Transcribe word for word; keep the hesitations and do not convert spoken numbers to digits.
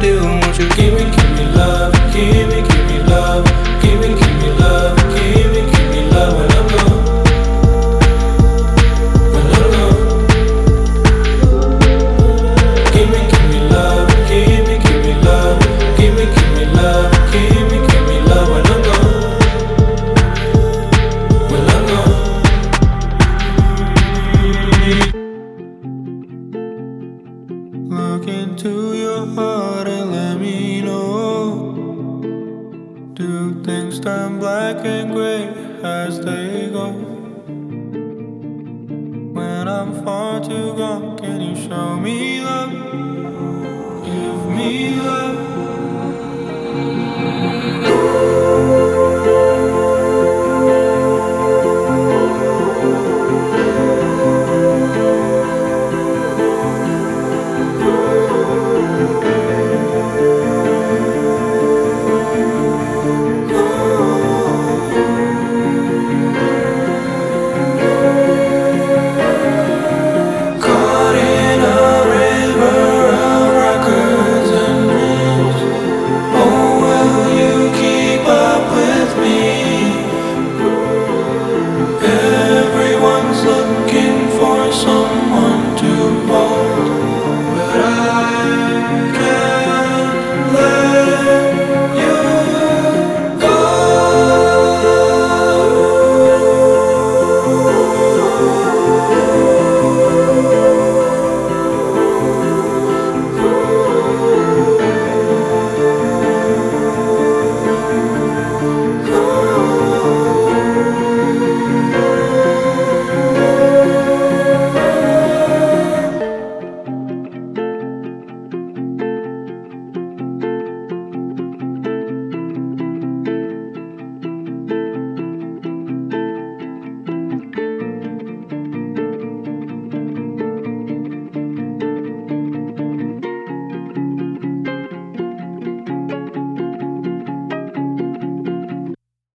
still want you. Give me, give me love, give me, give me love, give me, give me love, give me, give me love when I'm gone. When I'm gone. Give me, give me love, give me, give me love, give me, give me love, give me, give me love when I'm gone. When I'm gone. Look into your heart and let me know. Do things turn black and gray as they go? When I'm far too gone, can you show me love? Give me